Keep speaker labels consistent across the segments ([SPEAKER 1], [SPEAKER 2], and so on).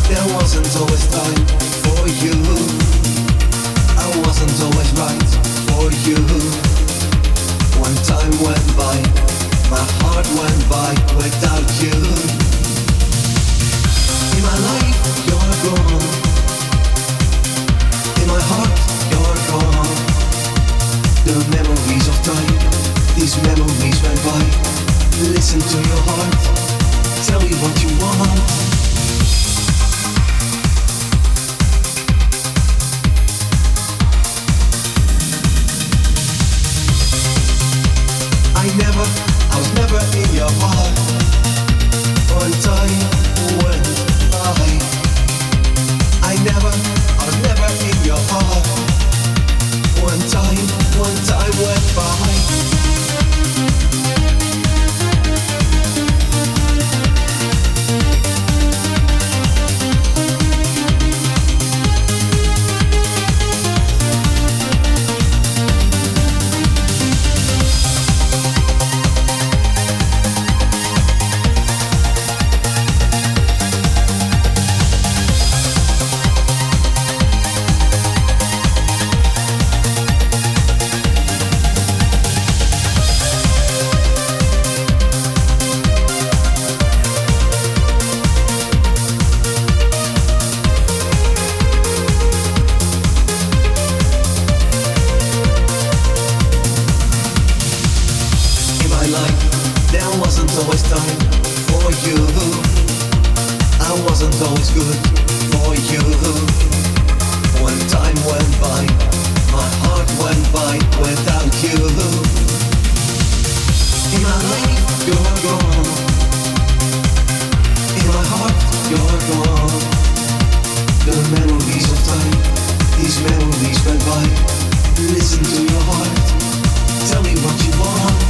[SPEAKER 1] There wasn't always time for you. I wasn't always right for you. One time went by, my heart went by without you. In my life, you're gone. In my heart, you're gone. The memories of time, these memories went by. Listen to your heart, tell me what you want. I was never in your heart. One time went by. I was never in your heart. One time went by. Always time for you. I wasn't always good for you. One time went by, my heart went by without you. In my life, you're gone. In my heart, you're gone. The memories of time, these memories went by. Listen to your heart, tell me what you want.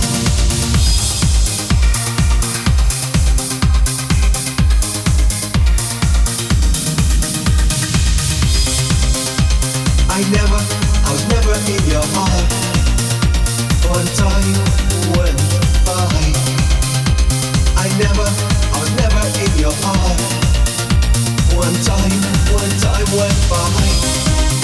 [SPEAKER 1] I was never in your heart. One time went by. I was never in your heart. One time went by.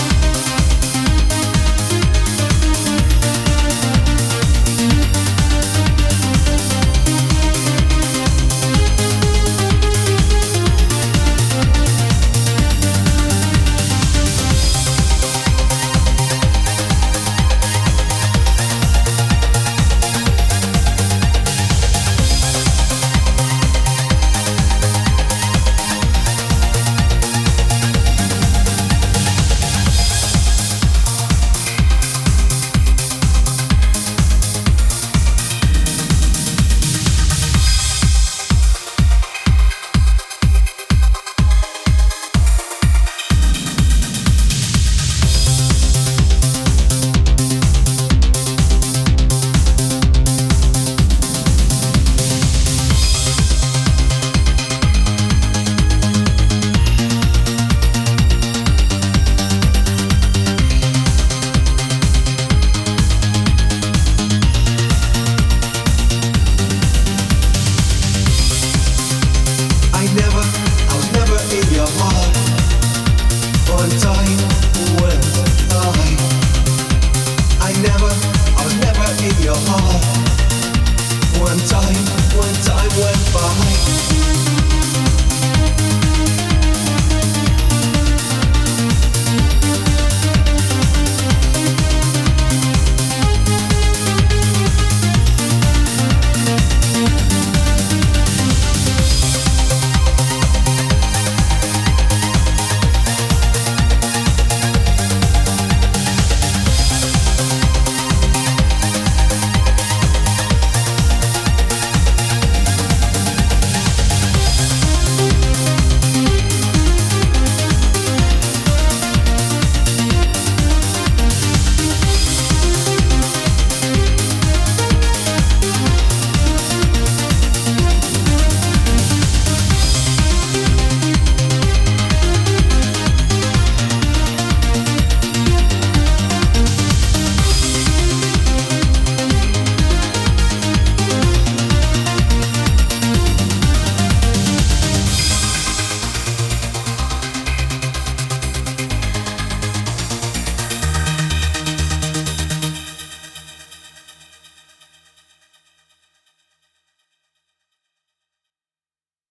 [SPEAKER 1] I was never in your heart. One time went by.